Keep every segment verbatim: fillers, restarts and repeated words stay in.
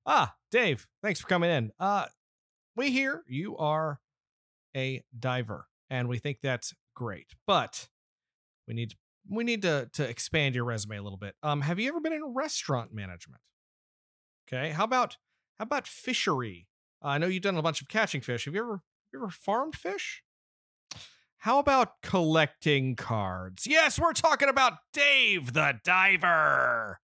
Ah, Dave, thanks for coming in. Uh, we hear you are a diver, and we think that's great, but we need we need to to expand your resume a little bit. Um, have you ever been in restaurant management? Okay, how about how about fishery? Uh, I know you've done a bunch of catching fish. Have you ever you ever farmed fish? How about collecting cards? Yes, we're talking about Dave the Diver.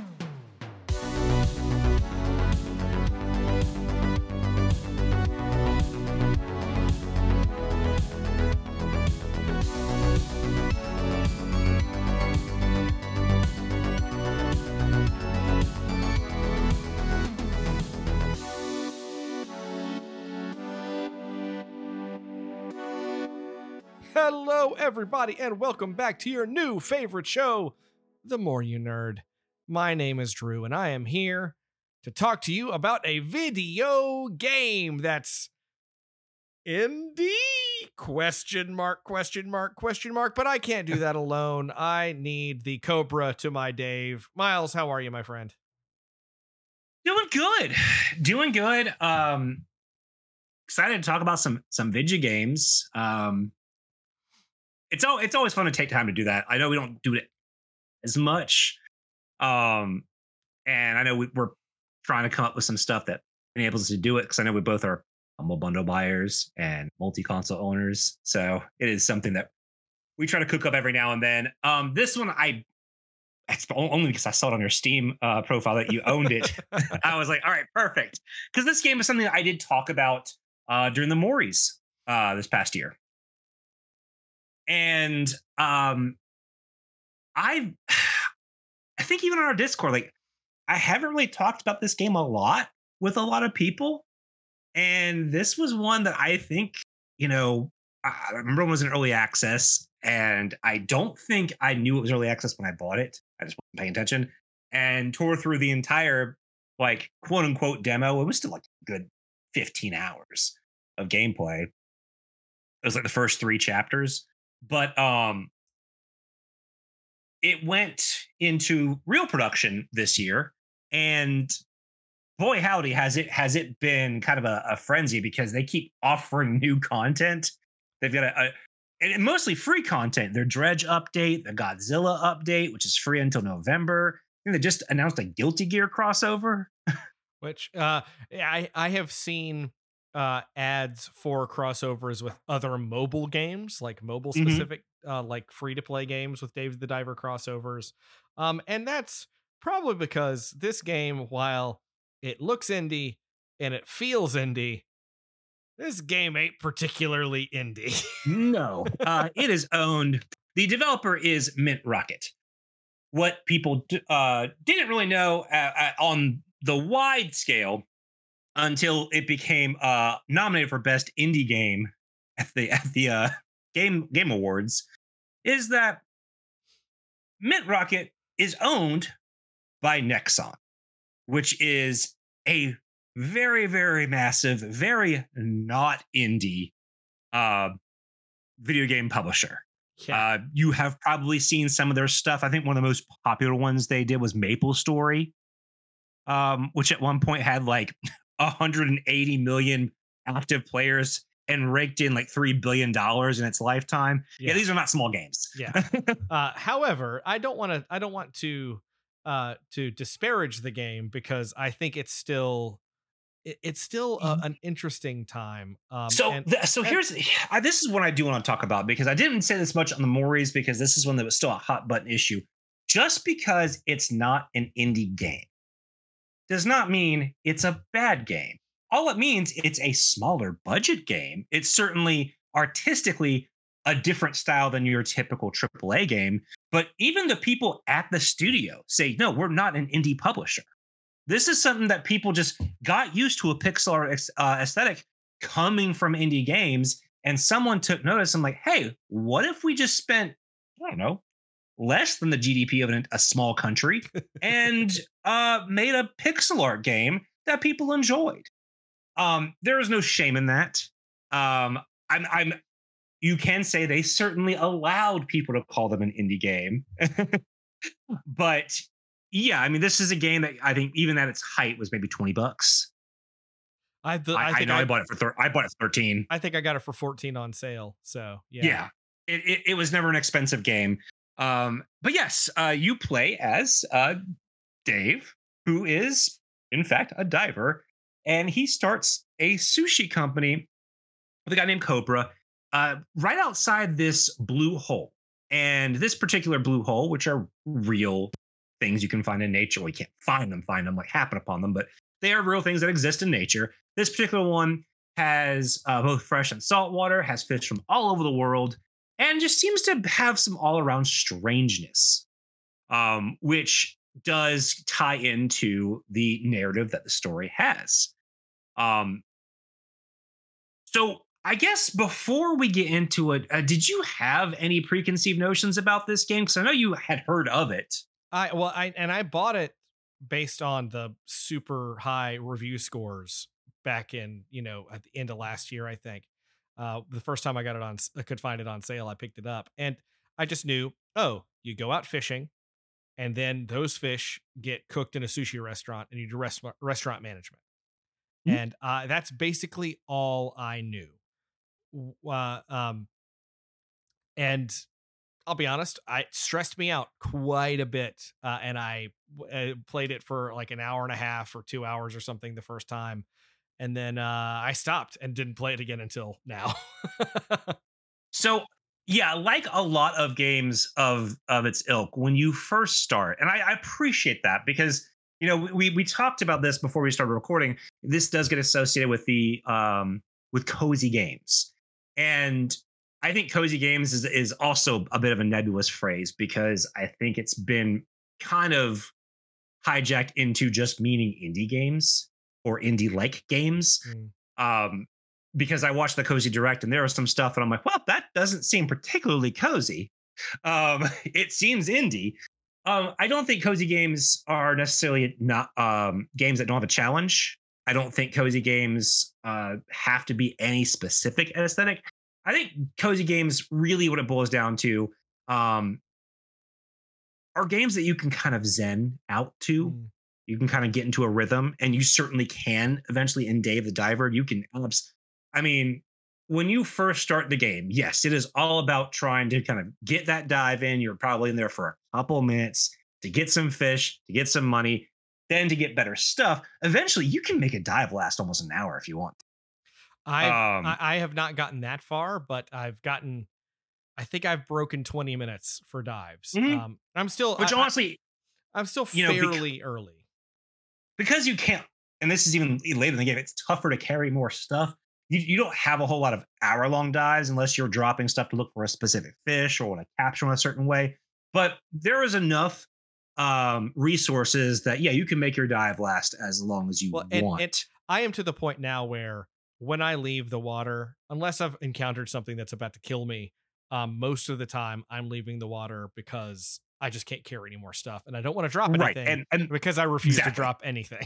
Hello, everybody, and welcome back to your new favorite show, The More You Nerd. My name is Drew, and I am here to talk to you about a video game that's indie? Question mark, question mark, question mark. But I can't do that alone. I need the Cobra to my Dave. Miles, how are you, my friend? Doing good. Doing good. Um excited to talk about some some video games. Um it's all it's always fun to take time to do that. I know we don't do it as much. Um and I know we, we're trying to come up with some stuff that enables us to do it because I know we both are humble bundle buyers and multi-console owners. So it is something that we try to cook up every now and then. Um this one I it's only because I saw it on your Steam uh, profile that you owned it. I was like, all right, perfect. Because this game is something that I did talk about uh, during the Maury's uh, this past year. And um, I I think even on our Discord, like I haven't really talked about this game a lot with a lot of people. And this was one that I think, you know, I I remember it was in early access. And I don't think I knew it was early access when I bought it. I just wasn't paying attention and tore through the entire, like, quote unquote demo. It was still like a good fifteen hours of gameplay. It was like the first three chapters. But um, it went into real production this year. And boy, howdy, has it has it been kind of a, a frenzy because they keep offering new content. They've got a, a and mostly free content. Their Dredge update, the Godzilla update, which is free until November. I think they just announced a Guilty Gear crossover. Which uh, I I have seen uh, ads for crossovers with other mobile games, like mobile hmm specific, uh, like free to play games with Dave the Diver crossovers. Um, and that's probably because this game, while it looks indie and it feels indie, this game ain't particularly indie. No, uh, it is owned. The developer is Mint Rocket. What people d- uh, didn't really know uh, uh, on the wide scale until it became uh, nominated for best indie game at the at the uh, game game awards is that Mint Rocket is owned by Nexon, which is a very very massive, very not indie uh, video game publisher. Yeah. Uh, you have probably seen some of their stuff. I think one of the most popular ones they did was Maple Story, um, which at one point had like one hundred eighty million active players and raked in like three billion dollars in its lifetime. Yeah, Yeah. these are not small games. Yeah. Uh, however, I don't want to. I don't want to uh, to disparage the game because I think it's still it, it's still a, an interesting time. Um, So, and, th- so and here's I, this is what I do want to talk about because I didn't say this much on the Maury's because this is one that was still a hot button issue. Just because it's not an indie game does not mean it's a bad game. All it means it's a smaller budget game. It's certainly artistically a different style than your typical triple A game. But even the people at the studio say, no, we're not an indie publisher. This is something that people just got used to a pixel art uh, aesthetic coming from indie games. And someone took notice and like, hey, what if we just spent, I don't know, less than the G D P of an, a small country and uh, made a pixel art game that people enjoyed. Um, there is no shame in that. Um, I'm, I'm. You can say they certainly allowed people to call them an indie game, but yeah, I mean, this is a game that I think even at its height was maybe twenty bucks. I th- I, I I think know I I bought it for thir- I bought it for thirteen. I think I got it for fourteen on sale. So yeah. Yeah, it, it, it was never an expensive game. Um, but yes, uh, you play as uh, Dave, who is in fact a diver, and he starts a sushi company with a guy named Cobra uh, right outside this blue hole. And this particular blue hole, which are real things you can find in nature, well, you can't find them, find them like happen upon them, but they are real things that exist in nature. This particular one has uh, both fresh and salt water, has fish from all over the world, and just seems to have some all around strangeness, um, which does tie into the narrative that the story has. Um, so I guess before we get into it, uh, did you have any preconceived notions about this game? Because I know you had heard of it. I well I and I bought it based on the super high review scores back in, you know, at the end of last year, I think. Uh, the first time I got it on, I could find it on sale. I picked it up and I just knew, oh, you go out fishing and then those fish get cooked in a sushi restaurant and you do rest- restaurant management. Mhm. And uh, that's basically all I knew. W- Uh, um, and I'll be honest, I it stressed me out quite a bit, uh, and I w- uh, played it for like an hour and a half or two hours or something the first time, and then uh, I stopped and didn't play it again until now. So yeah, like a lot of games of of its ilk, when you first start, and I, I appreciate that because you know we we talked about this before we started recording. This does get associated with the um with cozy games, and I think cozy games is is also a bit of a nebulous phrase because I think it's been kind of hijacked into just meaning indie games or indie like games. Mm. Um, because I watched the Cozy Direct and there was some stuff, and I'm like, well, that doesn't seem particularly cozy. Um, it seems indie. Um, I don't think cozy games are necessarily not um, games that don't have a challenge. I don't think cozy games uh, have to be any specific aesthetic. I think cozy games really what it boils down to um, are games that you can kind of zen out to. Mm. You can kind of get into a rhythm, and you certainly can eventually in Dave the Diver. You can, abs- I mean, when you first start the game, yes, it is all about trying to kind of get that dive in. You're probably in there for a couple minutes to get some fish, to get some money, then to get better stuff. Eventually, you can make a dive last almost an hour if you want. I've I, Um, I have not gotten that far, but I've gotten. I think I've broken twenty minutes for dives. mhm. Um, I'm still Which I, I, honestly, I'm still you know, bec- fairly early. because you can't, and this is even later in the game, it's tougher to carry more stuff. You, you don't have a whole lot of hour long dives unless you're dropping stuff to look for a specific fish or want to capture in a certain way. But there is enough um, resources that, yeah, you can make your dive last as long as you Well, and and want. I am to the point now where when I leave the water, unless I've encountered something that's about to kill me, um, most of the time I'm leaving the water because I just can't carry any more stuff, and I don't want to drop Right. anything And, and because I refuse to exactly. drop anything.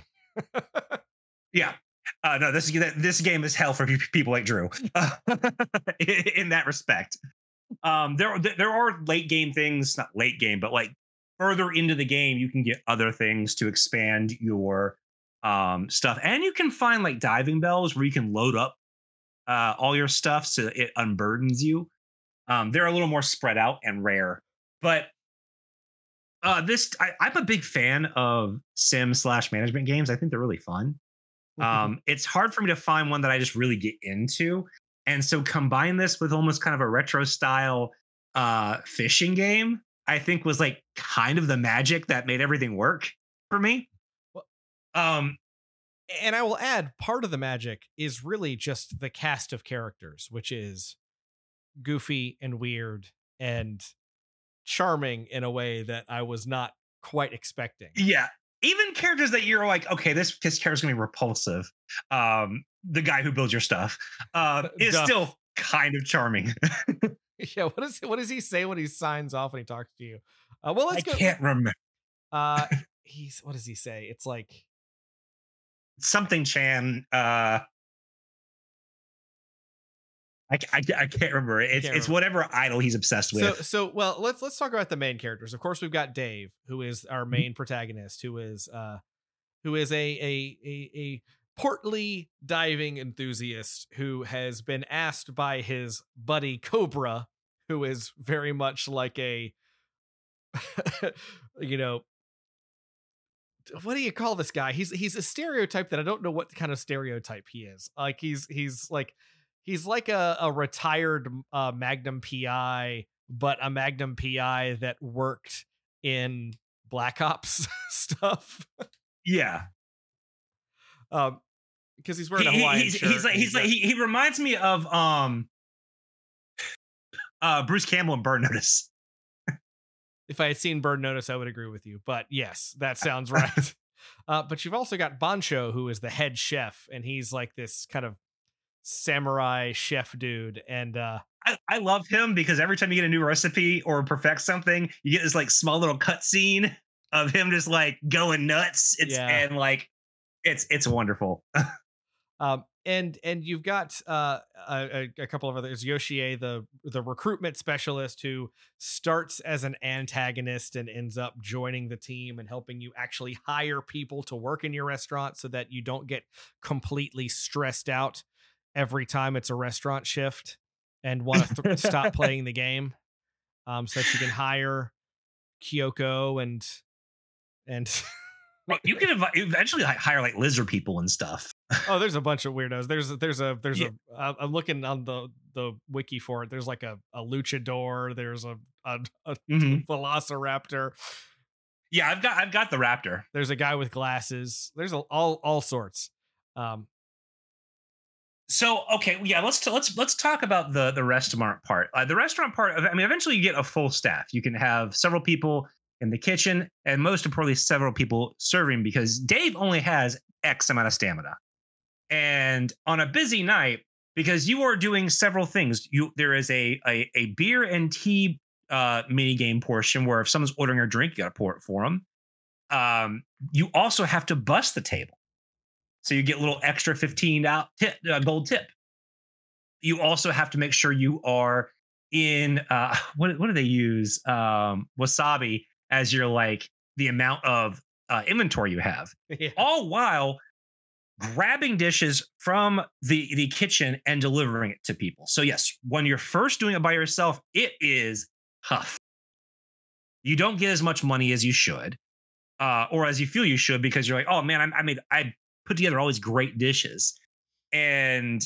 Yeah. Uh, no, this this game is hell for people like Drew uh, in that respect. Um, there there are late game things, not late game, but like further into the game, you can get other things to expand your um, stuff, and you can find like diving bells where you can load up uh, all your stuff so it unburdens you. Um, they're a little more spread out and rare, but uh, this I, I'm a big fan of sim slash management games. I think they're really fun. Um, it's hard for me to find one that I just really get into. And so combine this with almost kind of a retro style uh fishing game, I think was like kind of the magic that made everything work for me. Well, Um and I will add, part of the magic is really just the cast of characters, which is goofy and weird and charming in a way that I was not quite expecting. yeah, even characters that you're like, okay, this this character's gonna be repulsive. Um, the guy who builds your stuff uh is Duff. still kind of charming. Yeah, what is what does he say when he signs off when he talks to you? Uh, well, I let's go. can't remember. Uh, he's what does he say? It's like Something Chan. Uh I, I, I can't remember. It's can't it's remember. whatever idol he's obsessed with. So so well, let's let's talk about the main characters. Of course, we've got Dave, who is our main protagonist, who is uh who is a a a, a portly diving enthusiast who has been asked by his buddy Cobra, who is very much like a you know, what do you call this guy? He's he's a stereotype that I don't know what kind of stereotype he is. Like he's he's like he's like a, a retired uh, Magnum P I, but a Magnum P I that worked in Black Ops stuff. Yeah. Um, because he's wearing a He- Hawaiian he's, shirt. he's like and he's like got- he, he reminds me of um uh Bruce Campbell and Burn Notice. if I had seen Bird Notice, I would agree with you. But yes, that sounds right. uh, but you've also got Bancho, who is the head chef, and he's like this kind of samurai chef dude. And uh, I, I love him because every time you get a new recipe or perfect something, you get this like small little cutscene of him just like going nuts. It's Yeah. and like it's it's wonderful. Um, and and you've got uh, a, a couple of others. Yoshie, the the recruitment specialist, who starts as an antagonist and ends up joining the team and helping you actually hire people to work in your restaurant, so that you don't get completely stressed out every time it's a restaurant shift and want to th- stop playing the game. Um, so that you can hire Kyoko and and Right, you can ev- eventually hi- hire like lizard people and stuff. oh, there's a bunch of weirdos. There's there's a there's Yeah. a uh, I'm looking on the the wiki for it. There's like a, a luchador. There's a a, a Mhm. velociraptor. Yeah, I've got I've got the raptor. There's a guy with glasses. There's a, all all sorts. Um, So okay, yeah, let's t- let's let's talk about the the restaurant part. Uh, the restaurant part. I mean, eventually you get a full staff. You can have several people in the kitchen, and most importantly, several people serving, because Dave only has X amount of stamina. And on a busy night, because you are doing several things, you there is a a, a beer and tea uh, mini game portion where if someone's ordering a drink, you got to pour it for them. Um, you also have to bust the table. So you get a little extra fifteen out tip, uh, gold tip. You also have to make sure you are in uh, what what do they use? Um, wasabi as your like the amount of uh, inventory you have. yeah. All while grabbing dishes from the the kitchen and delivering it to people. So yes, when you're first doing it by yourself, it is tough. You don't get as much money as you should, uh, or as you feel you should, because you're like, oh man, I, I made I put together all these great dishes. And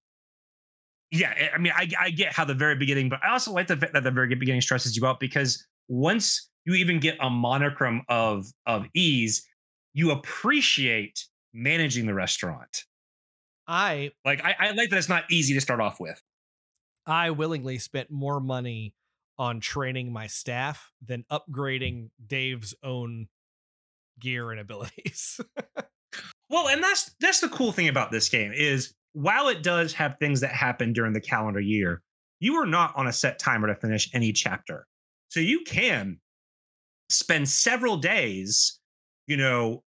yeah, I mean, I, I get how the very beginning, but I also like the fact that the very beginning stresses you out, because once you even get a monochrome of of ease, you appreciate managing the restaurant. I Like I, I like that it's not easy to start off with. I willingly spent more money on training my staff than upgrading Dave's own gear and abilities. Well, and that's that's the cool thing about this game is while it does have things that happen during the calendar year, you are not on a set timer to finish any chapter. So you can spend several days, you know,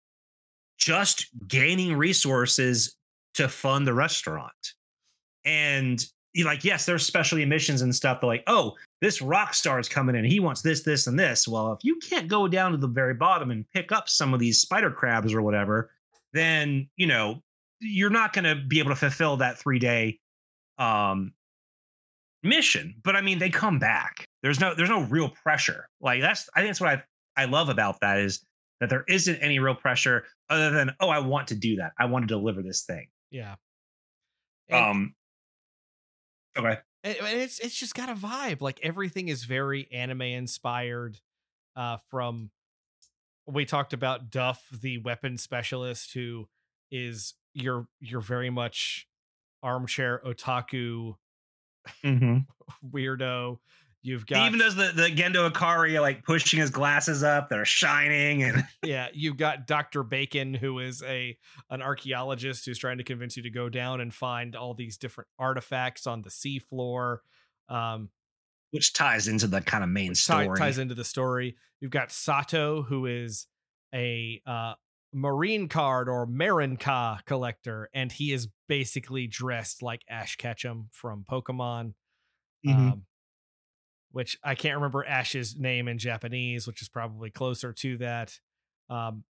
just gaining resources to fund the restaurant. And you're like, yes, there's specialty missions and stuff. They're like, oh, this rock star is coming in. He wants this, this, and this. Well, if you can't go down to the very bottom and pick up some of these spider crabs or whatever, then, you know, you're not going to be able to fulfill that three day um, mission. But I mean, they come back. There's no, there's no real pressure. Like that's, I think that's what I, I love about that is that there isn't any real pressure other than, oh, I want to do that. I want to deliver this thing. yeah. And, Um, okay. and and it's it's just got a vibe. Like everything is very anime inspired. Uh, from we talked about Duff, the weapon specialist, who is you're you're very much armchair otaku Mm-hmm. weirdo. You've He got even does the, the Gendo Ikari like pushing his glasses up, they're shining, and yeah, you've got Doctor Bacon, who is a an archaeologist who's trying to convince you to go down and find all these different artifacts on the seafloor. Um, which ties into the kind of main which story. tie- ties into the story. You've got Sato, who is a uh, marine card or Marinka collector, and he is basically dressed like Ash Ketchum from Pokemon. Mm-hmm. Um, which I can't remember Ash's name in Japanese, which is probably closer to that. Um,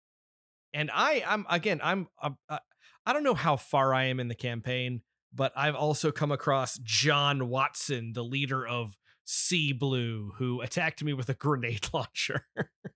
and I, I'm again, I'm, I'm uh, I don't know how far I am in the campaign, but I've also come across John Watson, the leader of Sea Blue, who attacked me with a grenade launcher.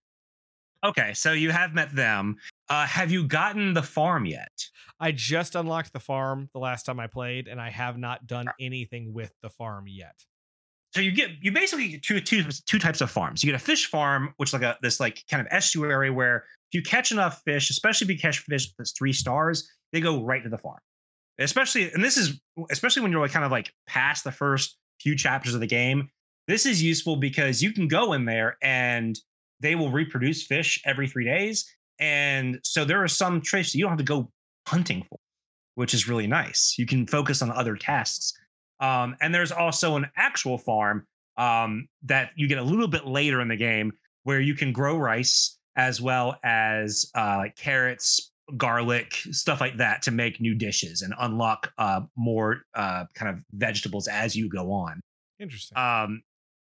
Okay, so you have met them. Uh, have you gotten the farm yet? I just unlocked the farm the last time I played, and I have not done anything with the farm yet. So you get you basically get two two two types of farms. You get a fish farm, which is like a this like kind of estuary where if you catch enough fish, especially if you catch fish that's three stars, they go right to the farm. Especially, and this is especially when you're like kind of like past the first few chapters of the game. This is useful because you can go in there and they will reproduce fish every three days. And so there are some fish that you don't have to go hunting for, which is really nice. You can focus on other tasks. Um, and there's also an actual farm um, that you get a little bit later in the game where you can grow rice as well as uh, carrots, garlic, stuff like that to make new dishes and unlock uh, more uh, kind of vegetables as you go on. Interesting. Um,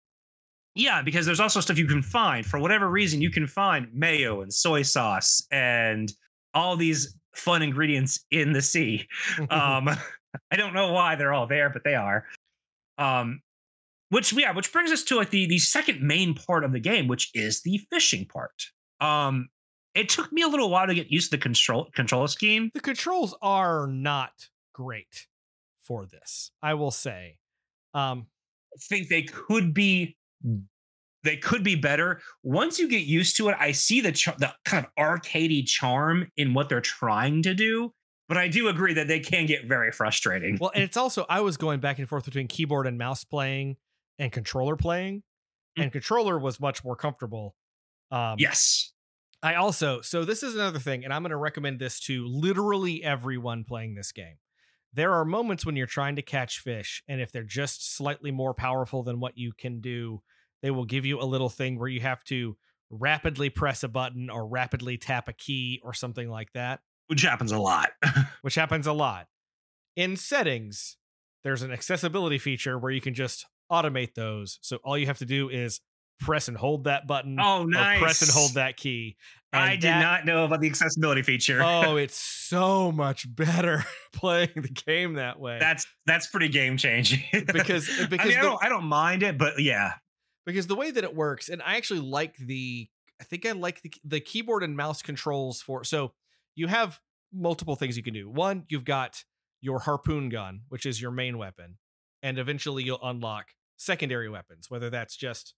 yeah, because there's also stuff you can find. For whatever reason, you can find mayo and soy sauce and all these fun ingredients in the sea. Um, I don't know why they're all there, but they are. Um, which yeah, which brings us to like the the second main part of the game, which is the fishing part. Um, it took me a little while to get used to the control control scheme. The controls are not great for this, I will say. Um, I think they could be they could be better. Once you get used to it, I see the char- the kind of arcadey charm in what they're trying to do. But I do agree that they can get very frustrating. Well, and it's also, I was going back and forth between keyboard and mouse playing and controller playing, mm-hmm. and controller was much more comfortable. Um, yes. I also, so this is another thing, and I'm going to recommend this to literally everyone playing this game. There are moments when you're trying to catch fish, and if they're just slightly more powerful than what you can do, they will give you a little thing where you have to rapidly press a button or rapidly tap a key or something like that. Which happens a lot. Which happens a lot. In settings, there's an accessibility feature where you can just automate those. So all you have to do is press and hold that button. Oh, nice. Or press and hold that key. And I did that, not know about the accessibility feature. Oh, it's so much better playing the game that way. That's that's pretty game changing. because because I, mean, the, I, don't, I don't mind it, but yeah. Because the way that it works, and I actually like the, I think I like the, the keyboard and mouse controls for, so you have multiple things you can do. One, you've got your harpoon gun, which is your main weapon. And eventually you'll unlock secondary weapons, whether that's just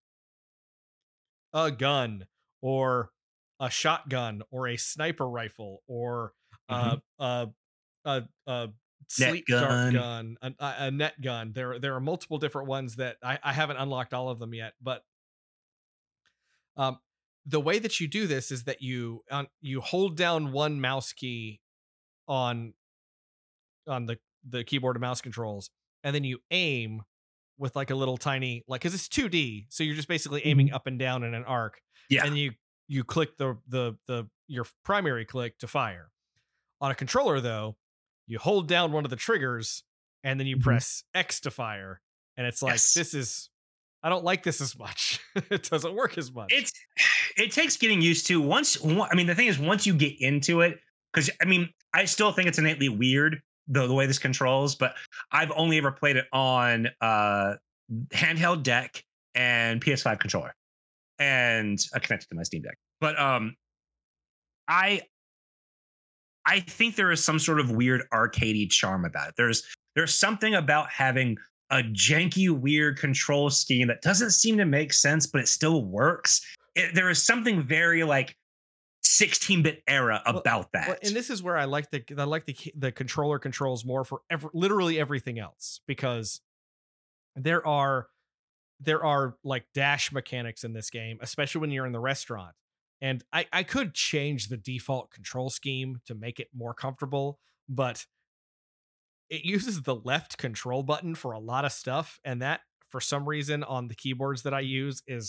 a gun or a shotgun or a sniper rifle or mm-hmm. uh, a, a, a sleep net gun. dart gun, a, a net gun. There, there are multiple different ones that I, I haven't unlocked all of them yet, but um, the way that you do this is that you um, you hold down one mouse key on on the the keyboard and mouse controls, and then you aim with like a little tiny, like, because it's two D, so you're just basically aiming mm-hmm. up and down in an arc. Yeah, and you you click the the the your primary click to fire. On a controller, though, you hold down one of the triggers and then you mm-hmm. press X to fire, and it's like yes. this is. I don't like this as much. It doesn't work as much. It's it takes getting used to. Once, I mean, the thing is, once you get into it, because I mean, I still think it's innately weird the, the way this controls, but I've only ever played it on uh, handheld deck and P S five controller, and uh, connected to my Steam Deck. But um, I I think there is some sort of weird arcadey charm about it. There's there's something about having a janky, weird control scheme that doesn't seem to make sense, but it still works. It, there is something very like sixteen-bit era about well, that. Well, and this is where I like the I like the the controller controls more for ever, literally everything else, because there are there are like dash mechanics in this game, especially when you're in the restaurant. And I I could change the default control scheme to make it more comfortable, but it uses the left control button for a lot of stuff, and that for some reason on the keyboards that I use is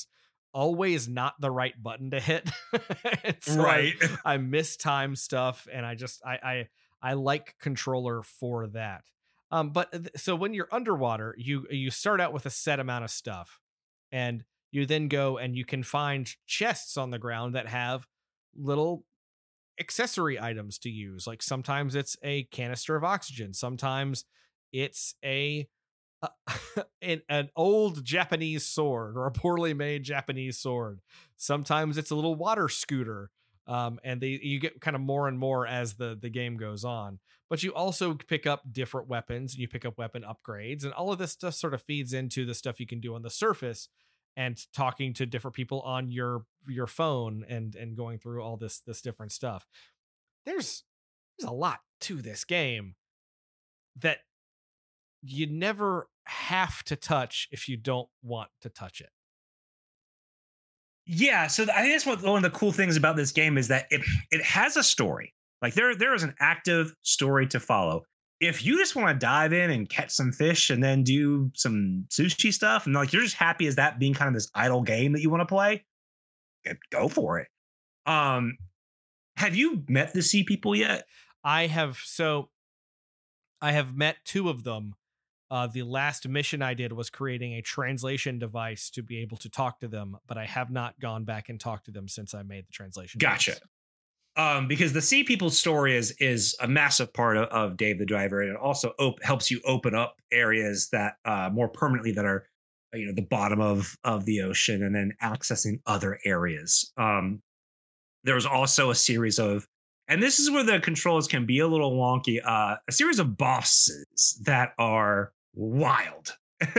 always not the right button to hit. So Right. I, I mistime stuff, and I just I I I like controller for that. Um, but th- so when you're underwater, you you start out with a set amount of stuff, and you then go and you can find chests on the ground that have little accessory items to use. Like sometimes it's a canister of oxygen, sometimes it's a uh, an, an old Japanese sword or a poorly made Japanese sword. Sometimes it's a little water scooter. Um, and they you get kind of more and more as the the game goes on. But you also pick up different weapons, and you pick up weapon upgrades, and all of this stuff sort of feeds into the stuff you can do on the surface and talking to different people on your your phone and and going through all this this different stuff. There's there's a lot to this game that you never have to touch if you don't want to touch it. Yeah, so I think that's what one of the cool things about this game is that it it has a story. Like there there is an active story to follow. If you just want to dive in and catch some fish and then do some sushi stuff, and like you're just happy as that being kind of this idle game that you want to play, go for it. Um, have you met the sea people yet? I have so I have met two of them. Uh, the last mission I did was creating a translation device to be able to talk to them, but I have not gone back and talked to them since I made the translation. Gotcha. Device. Um, because the sea people's story is is a massive part of, of Dave the Driver, and it also op- helps you open up areas that uh, more permanently that are, you know, the bottom of of the ocean, and then accessing other areas. Um, there's also a series of, and this is where the controls can be a little wonky. Uh, a series of bosses that are wild.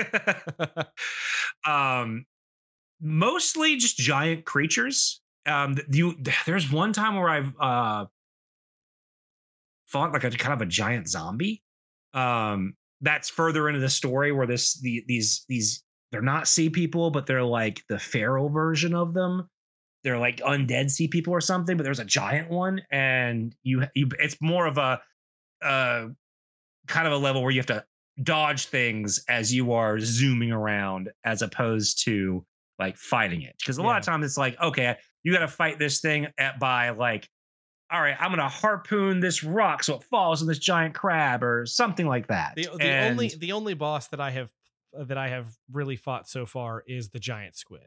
um, mostly just giant creatures. Um, you there's one time where I've uh fought like a kind of a giant zombie. Um, that's further into the story where this the these these they're not sea people, but they're like the feral version of them. They're like undead sea people or something, but there's a giant one, and you you it's more of a uh kind of a level where you have to dodge things as you are zooming around as opposed to like fighting it. Because a lot Yeah. of times it's like, okay, you got to fight this thing at by like, all right, I'm gonna harpoon this rock so it falls on this giant crab or something like that. The the And only the only boss that I have uh, that I have really fought so far is the giant squid.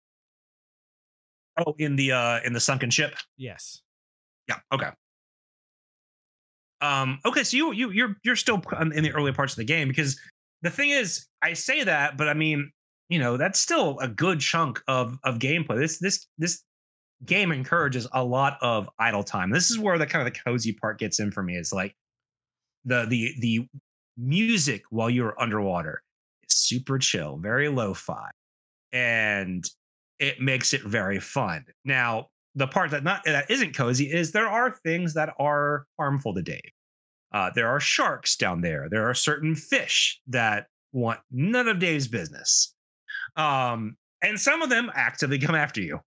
oh, in the uh in the sunken ship. Yes. Yeah. Okay. Um, okay, so you you you're you're still in the early parts of the game, because the thing is, I say that, but I mean, you know, that's still a good chunk of of gameplay. This this this game encourages a lot of idle time. This is where the kind of the cozy part gets in for me. Is like the the the music while you're underwater is super chill, very lo-fi, and it makes it very fun. Now, the part that not that isn't cozy is there are things that are harmful to Dave. Uh, there are sharks down there. There are certain fish that want none of Dave's business, um, and some of them actively come after you.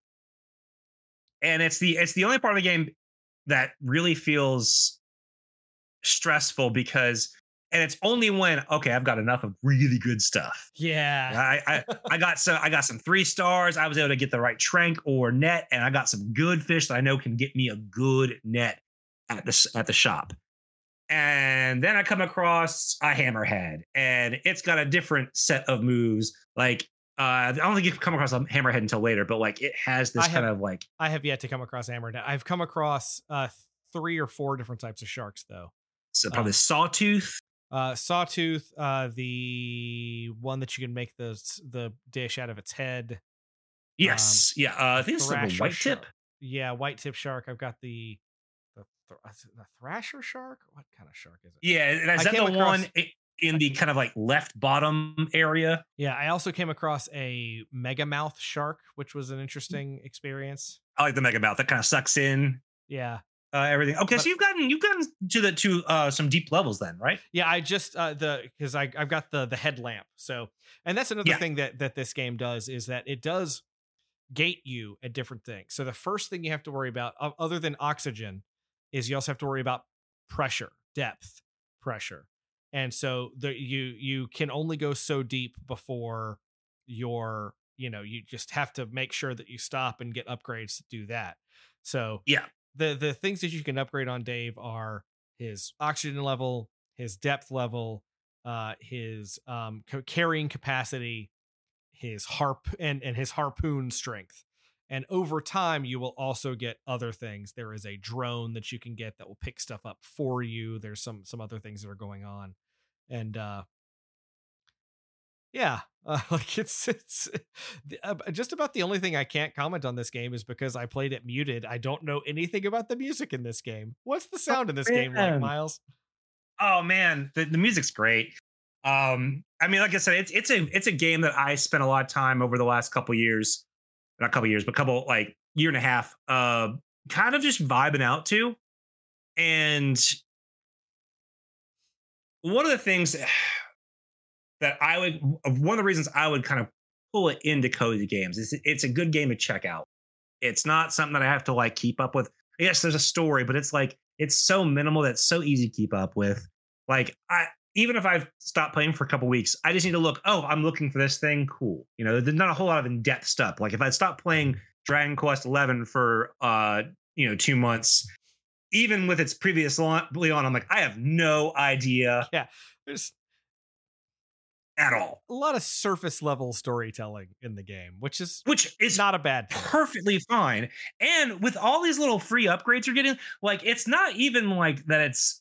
And it's the it's the only part of the game that really feels stressful, because and it's only when, okay, I've got enough of really good stuff. Yeah. I, I I got some I got some three stars. I was able to get the right trank or net, and I got some good fish that I know can get me a good net at the at the shop. And then I come across a hammerhead, and it's got a different set of moves. Like uh, I don't think you come across a hammerhead until later, but like it has this I have- kind of like I have yet to come across hammerhead. I've come across uh three or four different types of sharks though. so probably Um, sawtooth. Uh, Sawtooth, uh, the one that you can make the the dish out of its head. Yes, yeah. Uh, I think it's like a Thrasher white tip. shark. Yeah, white tip shark. I've got the the, th- the thrasher shark. What kind of shark is it? Yeah, and is I that came the across- one i- in the kind of like left bottom area? Yeah, I also came across a mega mouth shark, which was an interesting experience. I like the mega mouth that kind of sucks in Yeah, uh, everything. Okay, But- so you've gotten you've gotten to the to uh, some deep levels then, right? yeah. I just uh, the because I I've got the the headlamp. So, and that's another Yeah. thing that that this game does is that it does gate you at different things. So the first thing you have to worry about, o- other than oxygen, is you also have to worry about pressure, depth, pressure. And so the you you can only go so deep before your you know, you just have to make sure that you stop and get upgrades to do that. So Yeah. the the things that you can upgrade on Dave are his oxygen level, his depth level, uh, his um, ca- carrying capacity, his harp and and his harpoon strength. And over time, you will also get other things. There is a drone that you can get that will pick stuff up for you. There's some some other things that are going on, and uh, yeah, uh, like it's it's uh, just about the only thing I can't comment on this game is because I played it muted. I don't know anything about the music in this game. What's the sound in this game like, Man. Miles? Oh man, the, the music's great. Um, I mean, like I said, it's it's a it's a game that I spent a lot of time over the last couple years, not a couple years, but couple like year and a half, uh, kind of just vibing out to. And one of the things that I would, one of the reasons I would kind of pull it into cozy games is it's a good game to check out. It's not something that I have to like keep up with. Yes, there's a story, but it's like it's so minimal that it's so easy to keep up with. Like I even if I've stopped playing for a couple weeks, I just need to look, oh, I'm looking for this thing. Cool. You know, there's not a whole lot of in-depth stuff. Like if I stopped playing Dragon Quest eleven for uh, you know, two months, even with its previous on, I'm like, I have no idea. Yeah. There's at all. A lot of surface level storytelling in the game, which is which is not a bad thing. Perfectly fine. And with all these little free upgrades you're getting, like it's not even like that it's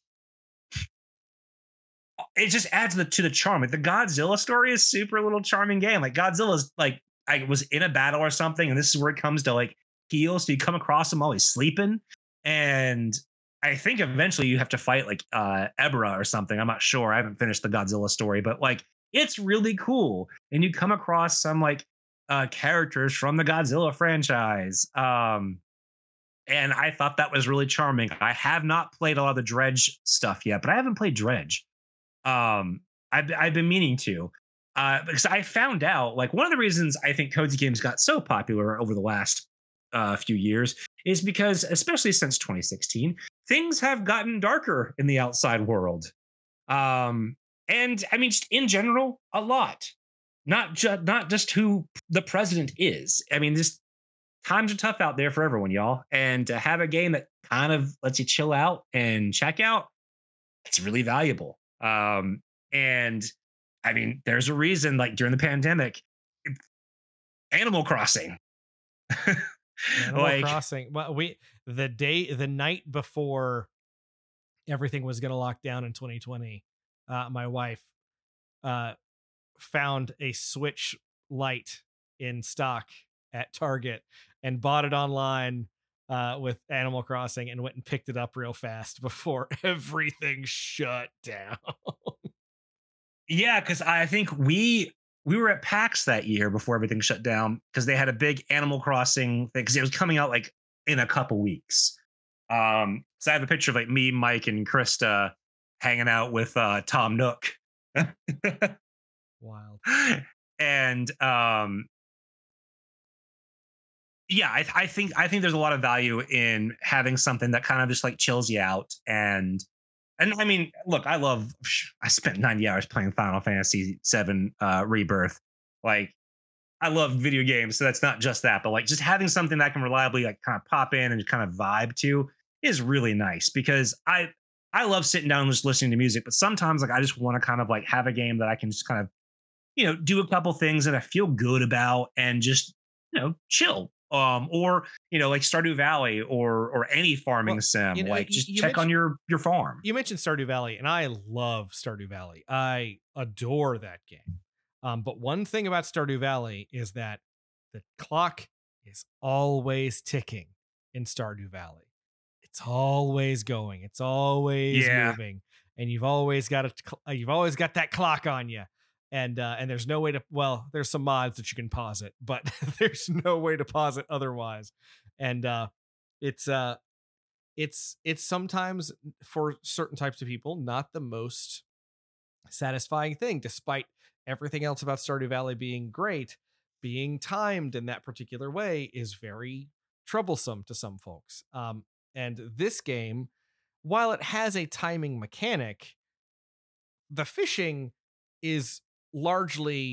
it just adds the, to the charm. Like the Godzilla story is super little charming game. Like Godzilla's like I was in a battle or something, and this is where it comes to like heal. So you come across him while he's sleeping. And I think eventually you have to fight like uh Ebra or something. I'm not sure. I haven't finished the Godzilla story, but like it's really cool. And you come across some like uh characters from the Godzilla franchise. Um and I thought that was really charming. I have not played a lot of the Dredge stuff yet, but I haven't played Dredge. Um I've I've been meaning to. Uh because I found out like one of the reasons I think cozy games got so popular over the last uh few years is because especially since twenty sixteen, things have gotten darker in the outside world. Um And I mean, just in general, a lot. Not just not just who the president is. I mean, this times are tough out there for everyone, y'all. And to have a game that kind of lets you chill out and check out, it's really valuable. Um, and I mean, there's a reason. Like during the pandemic, Animal Crossing. Animal like, Crossing. Well, we the day the night before everything was going to lock down in twenty twenty, uh, my wife uh, found a Switch Lite in stock at Target and bought it online uh, with Animal Crossing and went and picked it up real fast before everything shut down. yeah, because I think we we were at PAX that year before everything shut down because they had a big Animal Crossing thing because it was coming out like in a couple weeks. Um, so I have a picture of like me, Mike, and Krista hanging out with uh, Tom Nook. Wild. And um, yeah, I, I think I think there's a lot of value in having something that kind of just like chills you out. And and I mean, look, I love. I spent ninety hours playing Final Fantasy seven uh, Rebirth. Like, I love video games, so that's not just that, but like just having something that I can reliably like kind of pop in and kind of vibe to is really nice because I I love sitting down and just listening to music, but sometimes like I just want to kind of like have a game that I can just kind of, you know, do a couple things that I feel good about and just, you know, chill. Um, or you know, like Stardew Valley or or any farming Well, sim, you know, like you- just you check on mentioned- your your farm. You mentioned Stardew Valley, and I love Stardew Valley. I adore that game. Um, but one thing about Stardew Valley is that the clock is always ticking in Stardew Valley. It's always going. It's always Yeah. moving, and you've always got a you've always got that clock on you. And uh, and there's no way to well, there's some mods that you can pause it, but there's no way to pause it otherwise. And uh, it's uh, it's it's sometimes for certain types of people not the most satisfying thing, despite everything else about Stardew Valley being great. Being timed in that particular way is very troublesome to some folks. Um, and this game, while it has a timing mechanic, the fishing is largely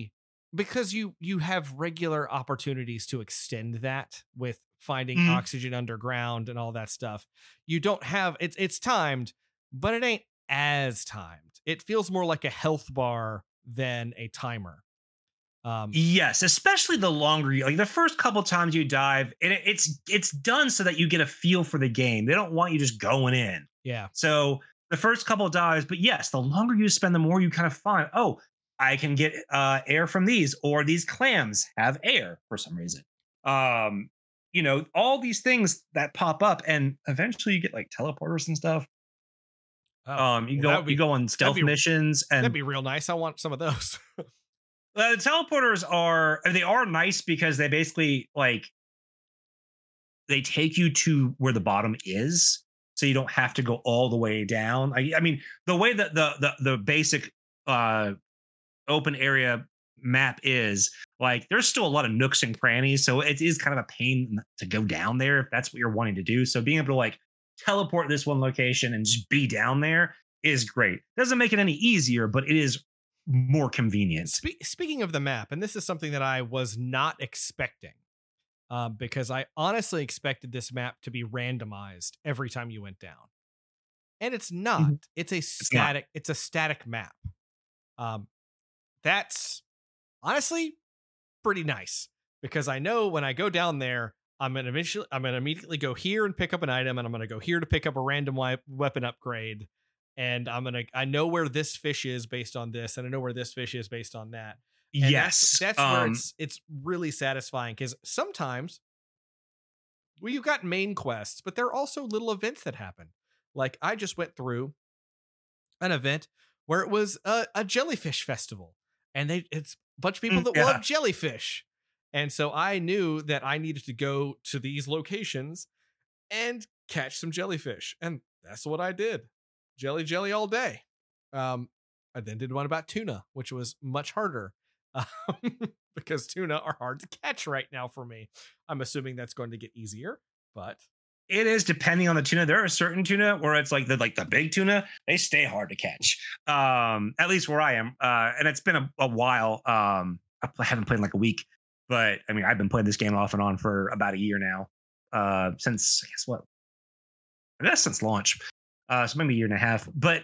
because you you have regular opportunities to extend that with finding Mhm. oxygen underground and all that stuff. You don't have it's it's timed, but it ain't as timed. It feels more like a health bar than a timer. Um, Yes, especially the longer you like the first couple times you dive, and it, it's it's done so that you get a feel for the game. They don't want you just going in. yeah. So the first couple of dives, but yes, the longer you spend, the more you kind of find, oh, I can get uh, air from these, or these clams have air for some reason. Um, you know, all these things that pop up, and eventually you get like teleporters and stuff. Oh, Um, you well, that go would you be go on that'd stealth be missions, that'd and be real nice. I want some of those. uh, the teleporters are they are nice because they basically like they take you to where the bottom is, so you don't have to go all the way down. I, I mean, the way that the the the basic uh, open area map is, like, there's still a lot of nooks and crannies, so it is kind of a pain to go down there if that's what you're wanting to do. So being able to like teleport this one location and just be down there is great. Doesn't make it any easier, but it is more convenient. Spe- speaking of the map, and this is something that I was not expecting, um, because I honestly expected this map to be randomized every time you went down, and it's not. Mhm. It's a It's not. static. It's a static map. Um, that's honestly pretty nice because I know when I go down there, I'm gonna eventually, I'm gonna immediately go here and pick up an item, and I'm gonna go here to pick up a random wi- weapon upgrade, and I'm gonna, I know where this fish is based on this, and I know where this fish is based on that, and that's Yes. that's where Um, it's it's really satisfying because sometimes well, you've got main quests, but there are also little events that happen. Like I just went through an event where it was a, a jellyfish festival, and they it's a bunch of people mm, that yeah. love jellyfish, and so I knew that I needed to go to these locations and catch some jellyfish, and that's what I did. Jelly, jelly all day. Um, I then did one about tuna, which was much harder. Um, because tuna are hard to catch right now for me. I'm assuming that's going to get easier, but It is depending on the tuna. There are certain tuna where it's like the like the big tuna, they stay hard to catch. Um, at least where I am. Uh, and it's been a, a while. Um, I pl- haven't played in like a week, but I mean, I've been playing this game off and on for about a year now. Uh, since I guess what? I guess since launch. Uh, so maybe a year and a half. But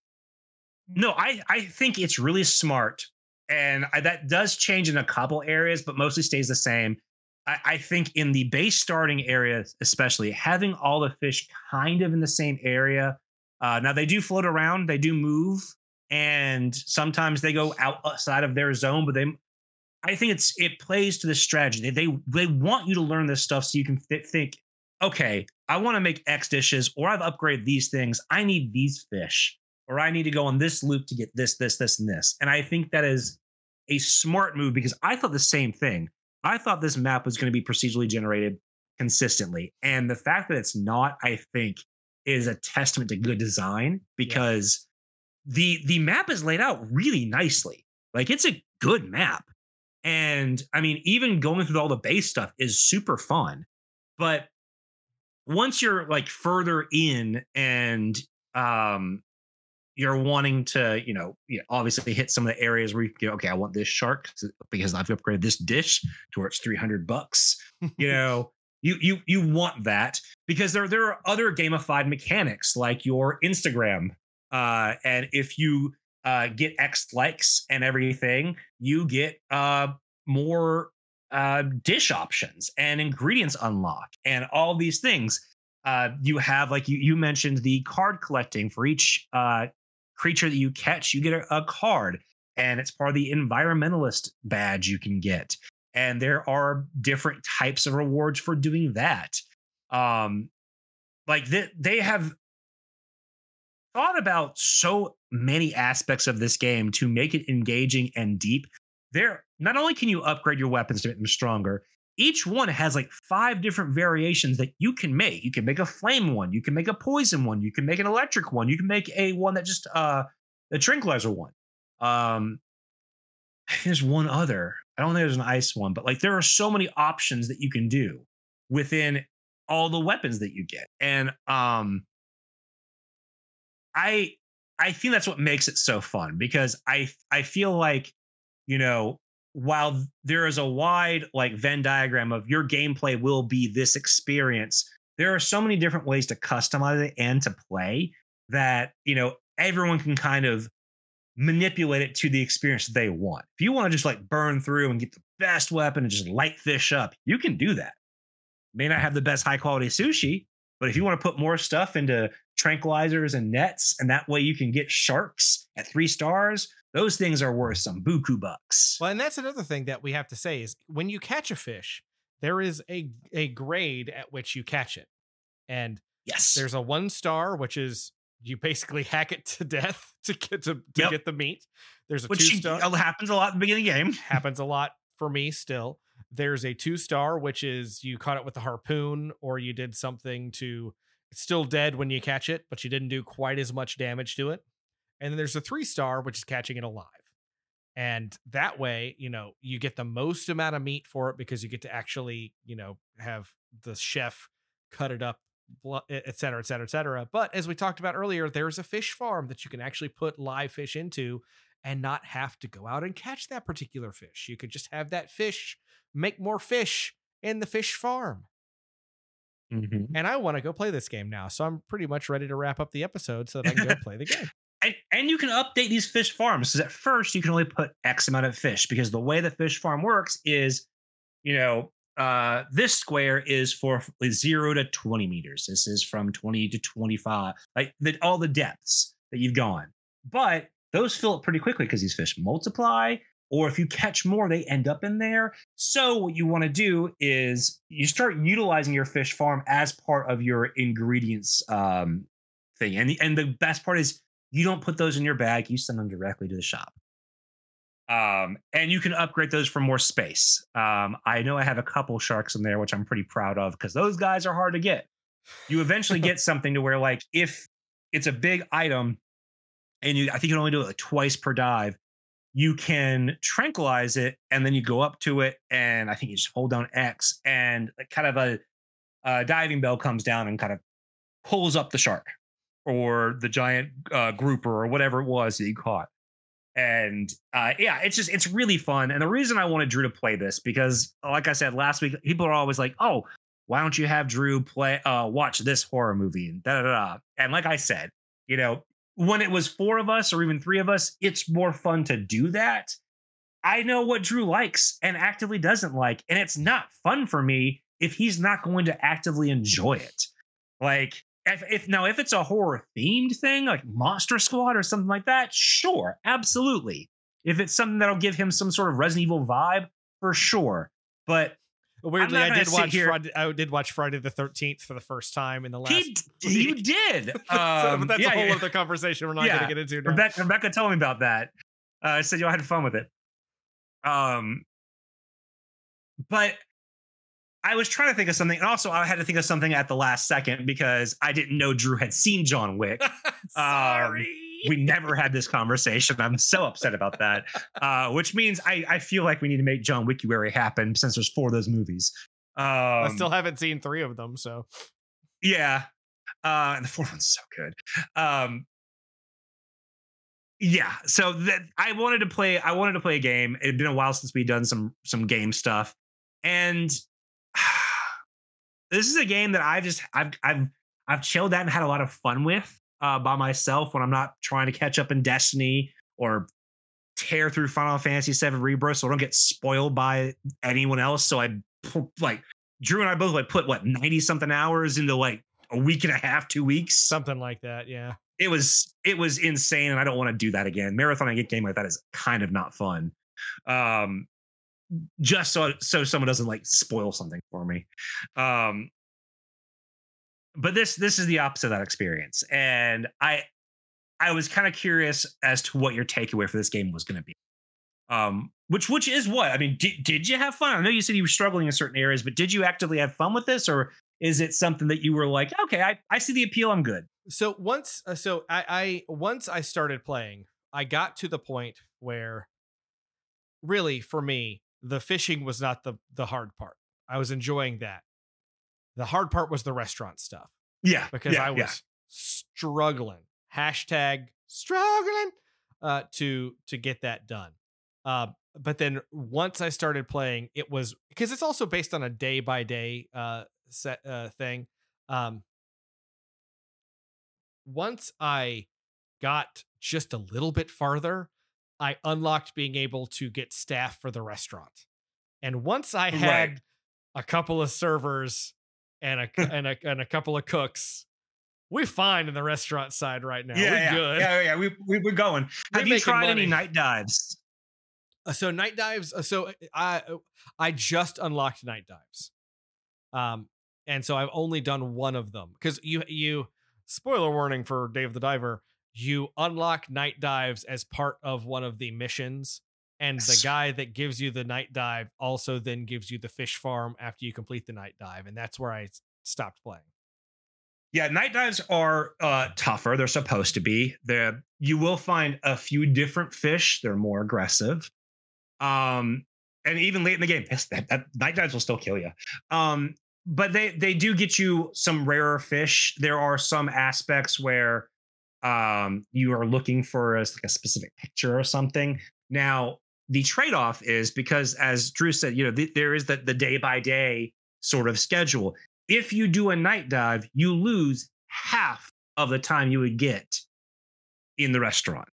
no, I I think it's really smart, and I, that does change in a couple areas, but mostly stays the same. I, I think in the base starting area, especially having all the fish kind of in the same area. Uh, now they do float around, they do move, and sometimes they go outside of their zone. But they, I think it's it plays to the strategy. They they, they want you to learn this stuff so you can th- think, okay, I want to make X dishes, or I've upgraded these things. I need these fish, or I need to go on this loop to get this, this, this, and this. And I think that is a smart move because I thought the same thing. I thought this map was going to be procedurally generated consistently, and the fact that it's not, I think, is a testament to good design yeah. because the the map is laid out really nicely. Like it's a good map. And I mean, even going through all the base stuff is super fun. But once you're like further in and um you're wanting to, you know, you know, obviously hit some of the areas where you go, okay, I want this shark because I've upgraded this dish to where it's three hundred bucks. You know, you you you want that because there there are other gamified mechanics like your Instagram. Uh, and if you uh, get X likes and everything, you get uh, more uh, dish options and ingredients unlock and all these things. Uh, you have, like you, you mentioned, the card collecting for each uh, creature that you catch, you get a, a card, and it's part of the environmentalist badge you can get. And there are different types of rewards for doing that. Um, like they, they have thought about so many aspects of this game to make it engaging and deep. There, not only can you upgrade your weapons to make them stronger, each one has like five different variations that you can make. You can make a flame one, you can make a poison one, you can make an electric one, you can make a one that just uh a tranquilizer one. Um, I think there's one other. I don't think there's an ice one, but like there are so many options that you can do within all the weapons that you get. And um I I think that's what makes it so fun because I I feel like, you know, while there is a wide like Venn diagram of your gameplay will be this experience, there are so many different ways to customize it and to play that, you know, everyone can kind of manipulate it to the experience that they want. If you want to just like burn through and get the best weapon and just light fish up, you can do that. May not have the best high quality sushi, but if you want to put more stuff into tranquilizers and nets, and that way you can get sharks at three stars, those things are worth some buku bucks. Well, and that's another thing that we have to say is when you catch a fish, there is a, a grade at which you catch it. And yes, there's a one star, which is you basically hack it to death to get to, to yep. get the meat. There's a which two star. happens a lot in the beginning of the game. Happens a lot for me still. There's a two star, which is you caught it with a harpoon or you did something to, it's still dead when you catch it, but you didn't do quite as much damage to it. And then there's a three star, which is catching it alive. And that way, you know, you get the most amount of meat for it because you get to actually, you know, have the chef cut it up, et cetera, et cetera, et cetera. But as we talked about earlier, there's a fish farm that you can actually put live fish into and not have to go out and catch that particular fish. You could just have that fish make more fish in the fish farm. Mm-hmm. And I want to go play this game now. So I'm pretty much ready to wrap up the episode so that I can go play the game. And, and you can update these fish farms. Because at first you can only put X amount of fish, because the way the fish farm works is, you know, uh, this square is for zero to twenty meters. This is from twenty to twenty-five, like the, all the depths that you've gone. But those fill up pretty quickly because these fish multiply, or if you catch more, they end up in there. So what you want to do is you start utilizing your fish farm as part of your ingredients um, thing. And the, and the best part is you don't put those in your bag. You send them directly to the shop. Um, and you can upgrade those for more space. Um, I know I have a couple sharks in there, which I'm pretty proud of because those guys are hard to get. You eventually get something to where, like, if it's a big item and you, I think you can only do it like twice per dive, you can tranquilize it and then you go up to it. And I think you just hold down X and kind of a, a diving bell comes down and kind of pulls up the shark or the giant uh, grouper or whatever it was that you caught. And uh, yeah, it's just, it's really fun. And the reason I wanted Drew to play this, because like I said last week, people are always like, oh, why don't you have Drew play, uh, watch this horror movie and da da da. And like I said, you know, when it was four of us or even three of us, it's more fun to do that. I know what Drew likes and actively doesn't like, and it's not fun for me if he's not going to actively enjoy it. Like, If, if now, if it's a horror themed thing like Monster Squad or something like that, sure, absolutely. If it's something that'll give him some sort of Resident Evil vibe, for sure. But weirdly, I did watch Friday, I did watch Friday the thirteenth for the first time in the last. He, you did. Um, but that's yeah, a whole yeah. other conversation we're not yeah. going to get into now. Rebecca, Rebecca told me about that. I uh, said y'all had fun with it. Um, but. I was trying to think of something, and also I had to think of something at the last second because I didn't know Drew had seen John Wick. Sorry. Um, we never had this conversation. I'm so upset about that, uh, which means I, I feel like we need to make John Wickuary happen since there's four of those movies. Um, I still haven't seen three of them, so. Yeah. Uh, and the fourth one's so good. Um, yeah, so that I wanted to play. I wanted to play a game. It had been a while since we'd done some some game stuff, and this is a game that I just I've I've I've chilled out and had a lot of fun with uh, by myself when I'm not trying to catch up in Destiny or tear through Final Fantasy seven Rebirth, so I don't get spoiled by anyone else. So I like Drew and I both like put what ninety something hours into like a week and a half, two weeks, something like that. Yeah, it was it was insane, and I don't want to do that again. Marathoning a game like that is kind of not fun. Um, just so so someone doesn't like spoil something for me. Um but this this is the opposite of that experience, and I I was kind of curious as to what your takeaway for this game was going to be. Um which which is what? I mean, did, did you have fun? I know you said you were struggling in certain areas, but did you actively have fun with this, or is it something that you were like, okay, I, I see the appeal, I'm good? So once uh, so I, I once I started playing, I got to the point where really for me the fishing was not the the hard part. I was enjoying that. The hard part was the restaurant stuff. Yeah. Because yeah, I was yeah. struggling. Hashtag struggling uh, to to get that done. Uh, but then once I started playing, it was because it's also based on a day by day uh set uh thing. Um once I got just a little bit farther, I unlocked being able to get staff for the restaurant. And once I had Right. a couple of servers and a and a and a couple of cooks, we're fine in the restaurant side right now. Yeah, we're yeah, good. yeah, yeah. We, we we're going. We're Have you making tried money. any night dives? Uh, So night dives. uh, So I I just unlocked night dives, um, and so I've only done one of them because you you spoiler warning for Dave the Diver. You unlock night dives as part of one of the missions, and the Yes. guy that gives you the night dive also then gives you the fish farm after you complete the night dive, and that's where I s- stopped playing. Yeah, night dives are uh, tougher. They're supposed to be. They're, you will find a few different fish. They're more aggressive. Um, and even late in the game, yes, that, that night dives will still kill you. Um, but they they do get you some rarer fish. There are some aspects where um, you are looking for a, like a specific picture or something. Now, the trade off is because, as Drew said, you know, th- there is the the day by day sort of schedule. If you do a night dive, you lose half of the time you would get in the restaurant.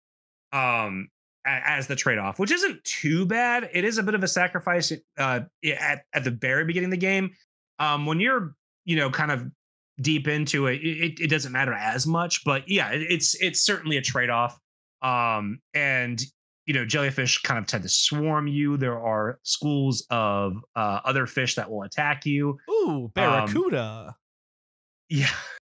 Um, a- as the trade off, which isn't too bad. It is a bit of a sacrifice uh, at at the very beginning of the game. Um, when you're you know kind of deep into it, it, it doesn't matter as much. But yeah, it, it's it's certainly a trade off. Um, and you know, jellyfish kind of tend to swarm you. There are schools of uh, other fish that will attack you. Ooh, Um, barracuda. yeah,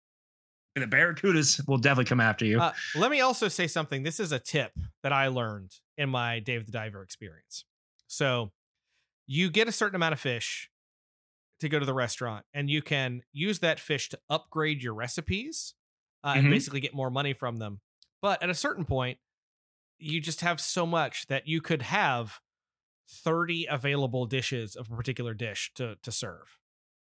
and the barracudas will definitely come after you. Uh, let me also say something. This is a tip that I learned in my Dave the Diver experience. So you get a certain amount of fish to go to the restaurant, and you can use that fish to upgrade your recipes uh, and Mhm. basically get more money from them. But at a certain point, you just have so much that you could have thirty available dishes of a particular dish to to serve.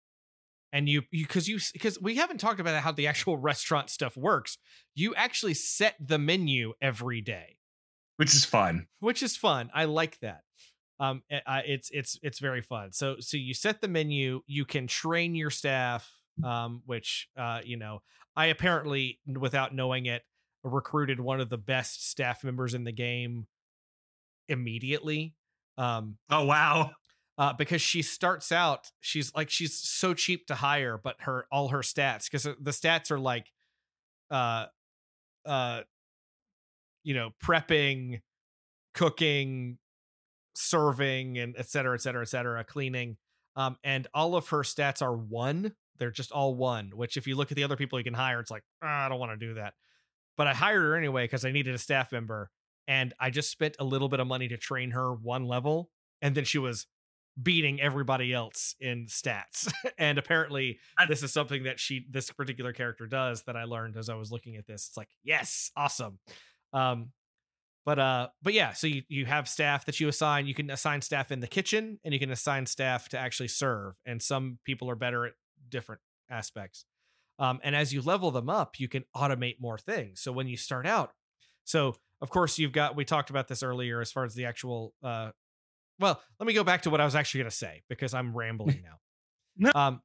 And you you because you because we haven't talked about how the actual restaurant stuff works. You actually set the menu every day, Which is fun. which is fun. I like that. Um, eh, I- it's it's it's very fun. So so you set the menu. You can train your staff. Um, which uh, you know, I apparently, without knowing it, recruited one of the best staff members in the game immediately. Um, Oh wow. uh, because she starts out, she's like she's so cheap to hire, but her all her stats, because the stats are like, uh, uh, you know, prepping, cooking, serving, and et cetera, et cetera, et cetera, cleaning, um, and all of her stats are one. They're just all one. Which, if you look at the other people you can hire, it's like, "Ah, I don't want to do that. But I hired her anyway because I needed a staff member, and I just spent a little bit of money to train her one level, and then she was beating everybody else in stats. And apparently I- this is something that she this particular character does that I learned as I was looking at this. It's like, yes, awesome. Um but uh but yeah, so you, you have staff that you assign. You can assign staff in the kitchen, and you can assign staff to actually serve, and some people are better at different aspects. Um, and as you level them up, you can automate more things. So when you start out, so of course you've got, we talked about this earlier as far as the actual, uh, well, let me go back to what I was actually going to say because I'm rambling now. No. Um,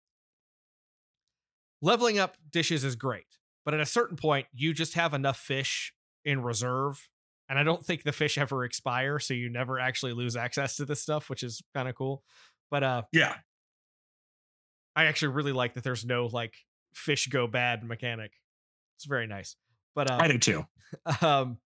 leveling up dishes is great, but at a certain point, you just have enough fish in reserve. And I don't think the fish ever expire, so you never actually lose access to this stuff, which is kind of cool. But uh, Yeah. I actually really like that there's no like fish go bad mechanic. It's very nice. But uh, I do too. um,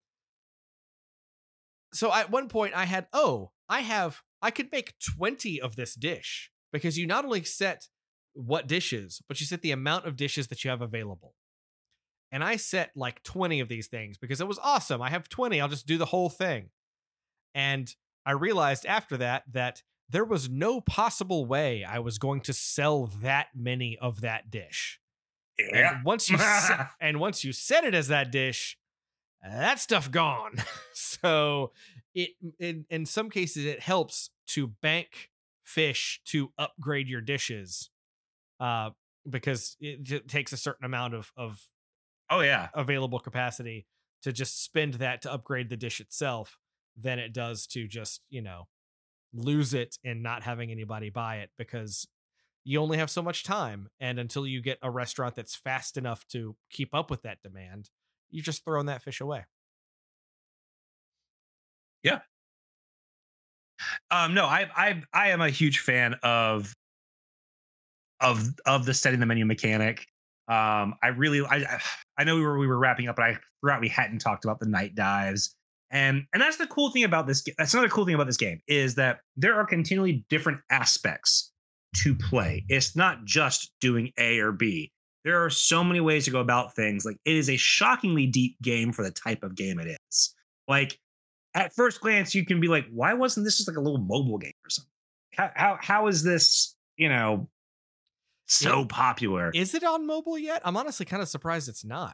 so at one point I had, oh, I have, I could make twenty of this dish, because you not only set what dishes, but you set the amount of dishes that you have available. And I set like twenty of these things because it was awesome. I have twenty. I'll just do the whole thing. And I realized after that that there was no possible way I was going to sell that many of that dish. Yeah. And once you se- and once you set it as that dish, that stuff gone. So it in in some cases it helps to bank fish to upgrade your dishes, uh, because it j- takes a certain amount of of Oh yeah. available capacity to just spend that to upgrade the dish itself than it does to just, you know, lose it and not having anybody buy it, because you only have so much time. And until you get a restaurant that's fast enough to keep up with that demand, you're just throwing that fish away. Yeah. Um, no, I, I, I am a huge fan of, of, of the setting the menu mechanic. Um, I really, I, I know we were, we were wrapping up, but I forgot we hadn't talked about the night dives. And, and that's the cool thing about this. That's another cool thing about this game is that there are continually different aspects to play. It's not just doing A or B. There are so many ways to go about things. Like, it is a shockingly deep game for the type of game it is. Like, at first glance, you can be like, why wasn't this just like a little mobile game or something? How how, how is this, you know, so It- popular? Is it on mobile yet? I'm honestly kind of surprised it's not.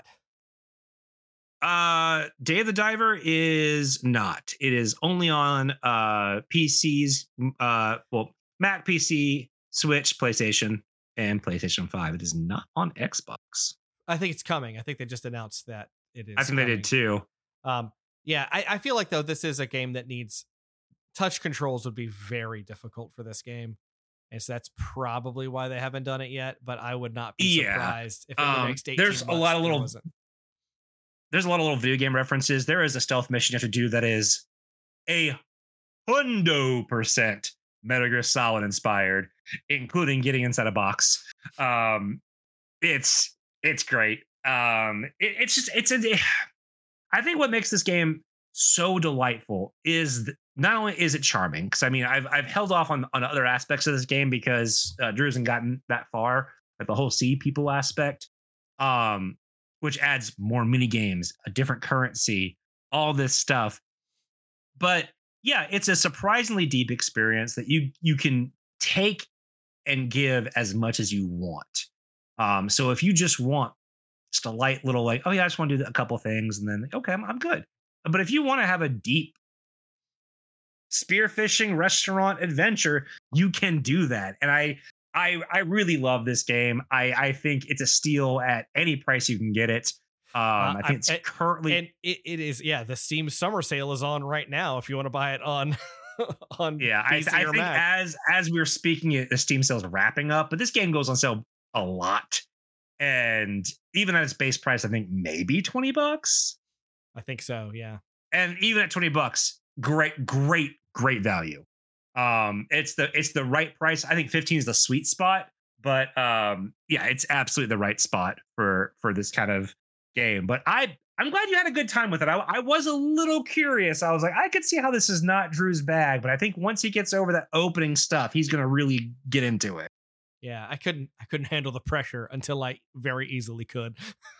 Uh, Day of the Diver is not. It is only on uh P Cs, uh, well, Mac, P C, Switch, PlayStation, and PlayStation five. It is not on Xbox. I think it's coming. I think they just announced that it is. I think coming. they did too. Um, yeah, I, I feel like though this is a game that needs touch controls would be very difficult for this game, and so that's probably why they haven't done it yet. But I would not be Yeah. surprised if in the Um, next eighteen there's a months lot of there little- wasn't. There's a lot of little video game references. There is a stealth mission you have to do that is a hundo percent Metal Gear Solid inspired, including getting inside a box. Um, it's it's great. Um, it, it's just it's a. I think what makes this game so delightful is th- not only is it charming, because I mean I've I've held off on on other aspects of this game because uh, Drew hasn't gotten that far, like the whole sea people aspect. Um, which adds more mini games, a different currency, all this stuff. But yeah, it's a surprisingly deep experience that you you can take and give as much as you want. Um, so if you just want just a light little like, oh yeah, I just want to do a couple things, and then okay, I'm, I'm good. But if you want to have a deep spearfishing restaurant adventure, you can do that. And I I I really love this game. I I think it's a steal at any price you can get it. Um, Uh, I think I'm- it's and- currently And it, it is, yeah. The Steam summer sale is on right now if you want to buy it on on yeah. I, P C I or think Mac. as as we were speaking, it, the Steam sales are wrapping up, but this game goes on sale a lot, and even at its base price, I think maybe twenty bucks. I think so. Yeah. And even at twenty bucks, great, great, great value. Um, it's the it's the right price. I think fifteen is the sweet spot, but um, yeah, it's absolutely the right spot for for this kind of game. But I I'm glad you had a good time with it. I, I was a little curious. I was like, I could see how this is not Drew's bag, but I think once he gets over that opening stuff, he's gonna really get into it. Yeah. I couldn't I couldn't handle the pressure until I very easily could.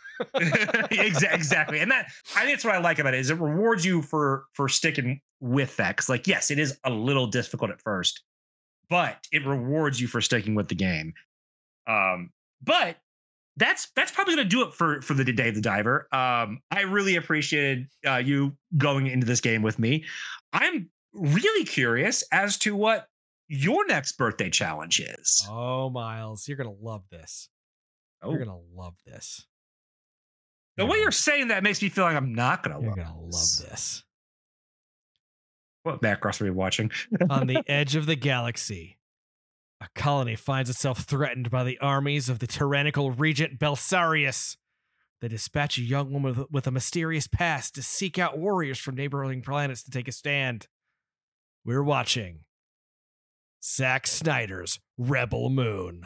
Exa- exactly, and that I think that's what I like about it is it rewards you for for sticking with that, because like yes, it is a little difficult at first, but it rewards you for sticking with the game. Um, but that's that's probably gonna do it for for the Day of the Diver. Um, I really appreciated uh, you going into this game with me. I'm really curious as to what your next birthday challenge is. Oh, Miles, you're gonna love this. Oh. You're gonna love this. The way you're saying that makes me feel like I'm not gonna You're love gonna love this. this. What Macross are we watching? On the edge of the galaxy, a colony finds itself threatened by the armies of the tyrannical regent Belisarius. They dispatch a young woman with, with a mysterious past to seek out warriors from neighboring planets to take a stand. We're watching Zack Snyder's Rebel Moon.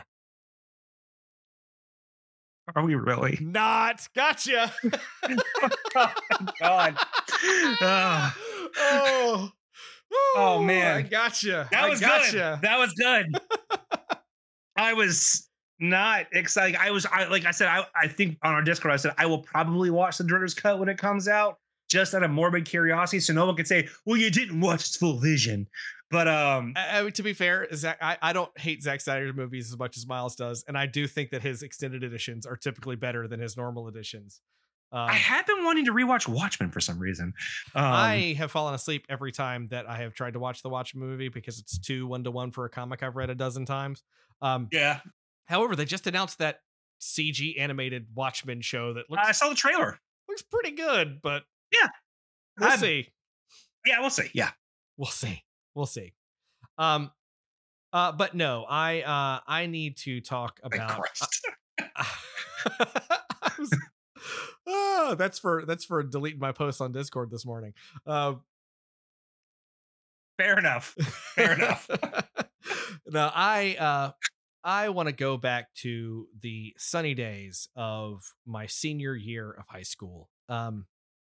Are we really? Not gotcha. Oh my God. Ah. oh, Oh, man. I gotcha. That I was gotcha. good. That was good. I was not excited. I was I like I said, I, I think on our Discord, I said I will probably watch the director's cut when it comes out, just out of morbid curiosity, so no one can say, well, you didn't watch its full vision. But um I, I, to be fair, Zach, I, I don't hate Zack Snyder's movies as much as Miles does, and I do think that his extended editions are typically better than his normal editions. Um, I have been wanting to rewatch Watchmen for some reason. Um, I have fallen asleep every time that I have tried to watch the Watchmen movie because it's too one to one for a comic I've read a dozen times. Um, yeah. however, they just announced that C G animated Watchmen show that looks I saw the trailer. looks pretty good, but Yeah. we'll I'm- see. Yeah, we'll see. Yeah, we'll see. We'll see. Um, uh, but no, I uh, I need to talk Thank about. Christ. I was, oh, that's for that's for deleting my post on Discord this morning. Uh, Fair enough. Fair enough. No, I uh, I want to go back to the sunny days of my senior year of high school. Um,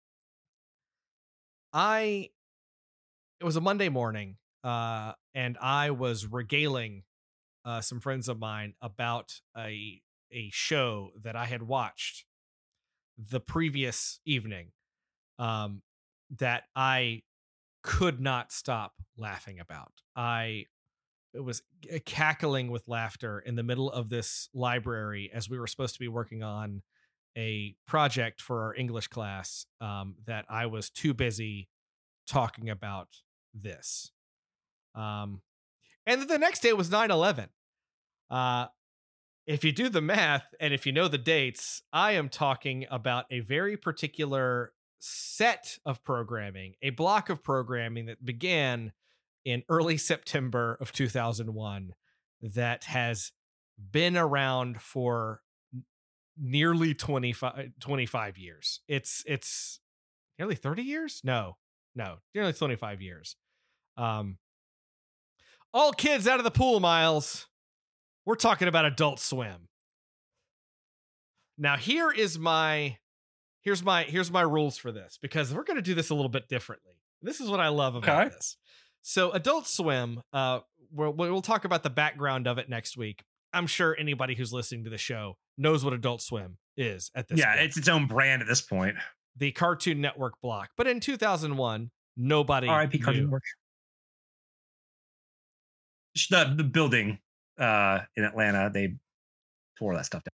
I it was a Monday morning, uh, and I was regaling uh, some friends of mine about a a show that I had watched the previous evening, um, that I could not stop laughing about. I was cackling with laughter in the middle of this library as we were supposed to be working on a project for our English class, um, that I was too busy talking about this. Um, and then the next day was nine eleven. Uh, if you do the math and if you know the dates, I am talking about a very particular set of programming, a block of programming that began in early September of two thousand one that has been around for nearly twenty-five, twenty-five years. It's it's nearly thirty years? No. No, nearly twenty-five years. Um all kids out of the pool, Miles. We're talking about Adult Swim. Now here is my here's my here's my rules for this, because we're going to do this a little bit differently. This is what I love about Okay. this. So Adult Swim, uh we'll, we'll talk about the background of it next week. I'm sure anybody who's listening to the show knows what Adult Swim is at this Yeah, point. it's its own brand at this point. The Cartoon Network block. But in two thousand one, nobody R I P Cartoon knew. Network. The, the building uh, in Atlanta, they tore that stuff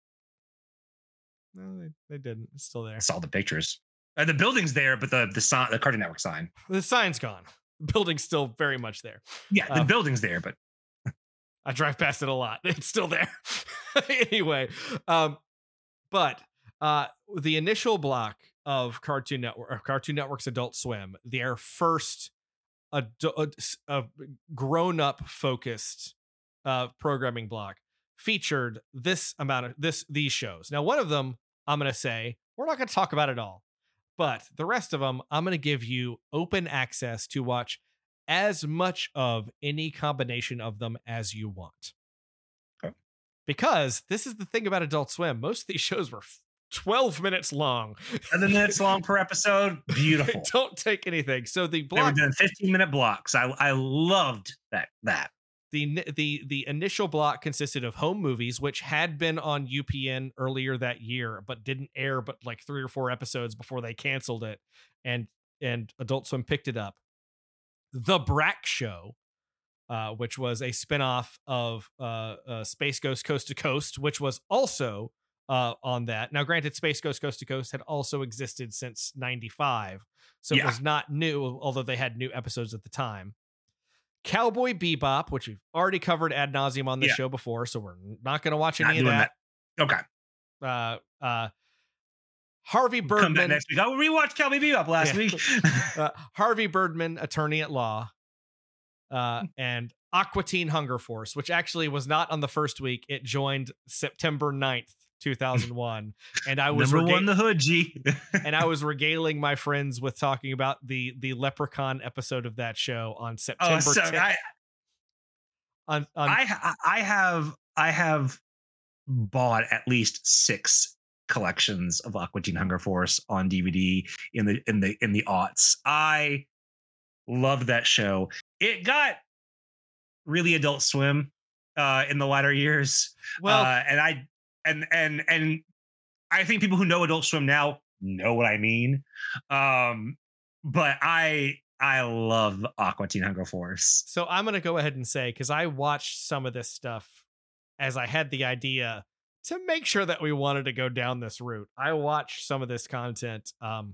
down. No, they, they didn't. It's still there. I saw the pictures. Uh, the building's there, but the the sign, the Cartoon Network sign. The sign's gone. The building's still very much there. Yeah, the Um, building's there, but I drive past it a lot. It's still there. Anyway, um, but uh, the initial block of Cartoon Network, or Cartoon Network's Adult Swim, their first adu- uh, grown-up focused uh, programming block, featured this amount of this these shows. Now, one of them, I'm going to say we're not going to talk about it all, but the rest of them, I'm going to give you open access to watch as much of any combination of them as you want. Okay. Because this is the thing about Adult Swim. Most of these shows were twelve minutes long. eleven minutes long per episode. Beautiful. Don't take anything. So the They were block, doing fifteen minute blocks. I I loved that that. the the the initial block consisted of home movies, which had been on U P N earlier that year, but didn't air but like three or four episodes before they canceled it, and and Adult Swim picked it up. The Brack Show, uh, which was a spinoff of uh, uh, Space Ghost Coast to Coast, which was also uh, on that. Now, granted, Space Ghost Coast to Coast had also existed since ninety-five, so Yeah. it was not new, although they had new episodes at the time. Cowboy Bebop, which we've already covered ad nauseum on this Yeah. show before, so we're not going to watch Not any of doing that. Okay. Uh, uh, Harvey Come back Birdman, next week. I rewatched Cowboy Bebop last Yeah. week. uh, Harvey Birdman, attorney at law, uh, and Aqua Teen Hunger Force, which actually was not on the first week. It joined September ninth, two thousand one, and I was Number rega- one, the hood, G. and I was regaling my friends with talking about the the Leprechaun episode of that show on September Oh, so tenth. I, on, on I I have I have bought at least six collections of Aqua Teen Hunger Force on D V D in the in the in the aughts. I loved that show. It got really Adult Swim uh, in the latter years. well, uh, and I and and and I think people who know Adult Swim now know what I mean. Um, but I I love Aqua Teen Hunger Force. so I'm going to go ahead and say, because I watched some of this stuff as I had the idea to make sure that we wanted to go down this route. I watched some of this content. Um,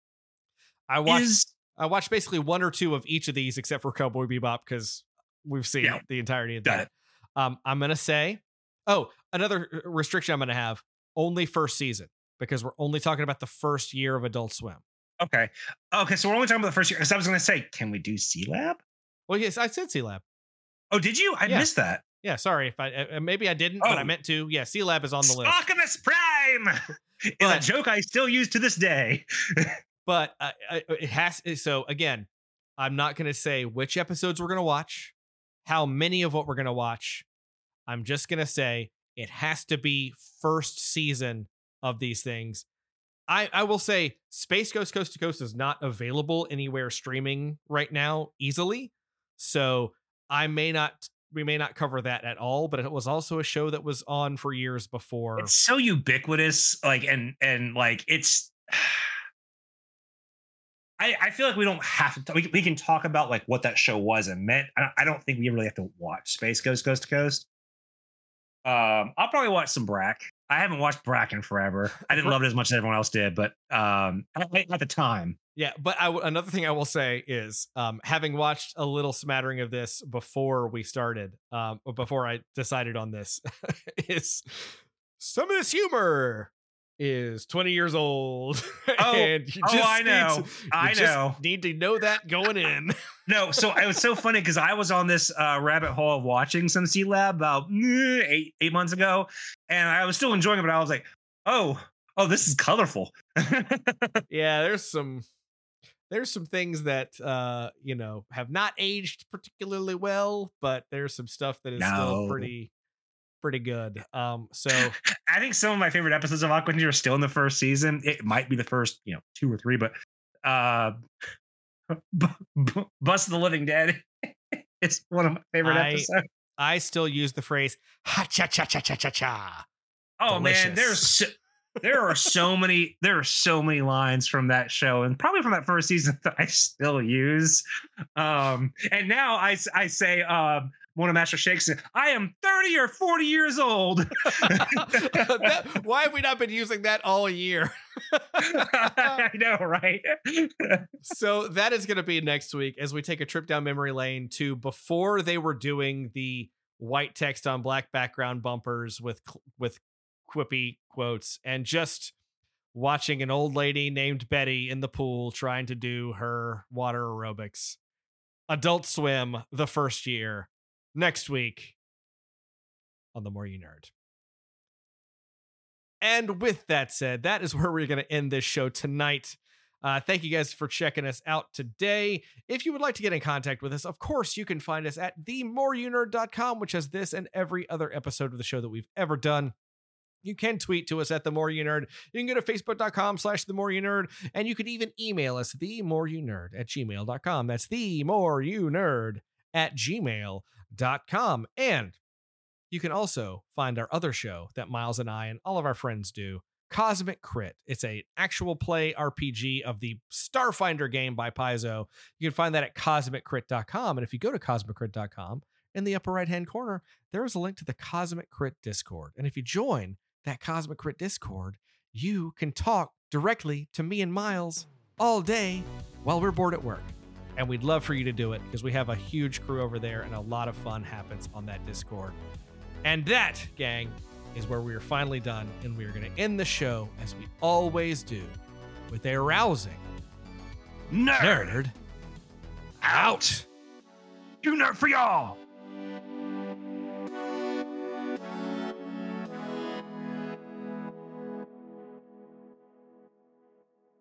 I watched Is I watched basically one or two of each of these, except for Cowboy Bebop, because we've seen Yeah. the entirety of Got that. it. Um, I'm gonna say, oh, another restriction I'm gonna have: only first season, because we're only talking about the first year of Adult Swim. Okay. Okay. So we're only talking about the first year. Because I was going to say, can we do C-Lab? Well, yes, I said C-Lab. Oh, did you? I Yeah. missed that. Yeah, sorry if I uh, maybe I didn't, Oh. but I meant to. Yeah, C-Lab is on the list. Optimus Prime is But- a joke I still use to this day. But uh, I- it has. So again, I'm not going to say which episodes we're going to watch, how many of what we're going to watch. I'm just going to say it has to be first season of these things. I, I will say Space Ghost Coast to Coast is not available anywhere streaming right now easily. So I may not, we may not cover that at all, but it was also a show that was on for years before. It's so ubiquitous, like, and and like it's. I, I feel like we don't have to. We, we can talk about like what that show was and meant. I don't, I don't think we really have to watch Space Ghost Coast to Coast. Um, I'll probably watch some Brack. I haven't watched Brack in forever. I didn't love it as much as everyone else did, but um, at, at the time. Yeah, but I w- another thing I will say is, um, having watched a little smattering of this before we started, um, or before I decided on this, is some of this humor is twenty years old. Oh, and you oh, just I need know. to- you I just know. Need to know that going in. No, so it was so funny because I was on this uh, rabbit hole of watching some C-Lab about mm, eight eight months ago, and I was still enjoying it. But I was like, oh, oh, this is colorful. Yeah, there's some there's some things that uh you know have not aged particularly well, but there's some stuff that is still No. pretty pretty good. Um, so I think some of my favorite episodes of Aqua Ninja are still in the first season. It might be the first, you know, two or three, but uh, B- B- Bust of the Living Dead is one of my favorite I- episodes. I still use the phrase ha cha cha cha cha cha cha. Oh man, delicious. there's so, there are so many there are so many lines from that show, and probably from that first season that I still use. Um, and now I s- I say um. One of Master Shakes, I am thirty or forty years old. That- why have we not been using that all year? I know, right? So that is going to be next week as we take a trip down memory lane to before they were doing the white text on black background bumpers with cl- with quippy quotes and just watching an old lady named Betty in the pool trying to do her water aerobics. Adult Swim, the first year, next week on The More You Nerd. And with that said, that is where we're going to end this show tonight. Uh, thank you guys for checking us out today. If you would like to get in contact with us, of course, you can find us at the more you nerd dot com, which has this and every other episode of the show that we've ever done. You can tweet to us at The More You Nerd. You can go to facebook.com slash The More You Nerd. And you can even email us, the more you nerd at gmail dot com. That's the more you nerd at gmail dot com. And you can also find our other show that Miles and I and all of our friends do, Cosmic Crit. It's an actual play R P G of the Starfinder game by Paizo. You can find that at cosmic crit dot com. And if you go to cosmic crit dot com, in the upper right-hand corner, there is a link to the Cosmic Crit Discord. And if you join that Cosmic Crit Discord, you can talk directly to me and Miles all day while we're bored at work. And we'd love for you to do it because we have a huge crew over there and a lot of fun happens on that Discord. And that, gang, is where we are finally done. And we are going to end the show, as we always do, with a rousing Nerd, nerd out. you nerd for y'all.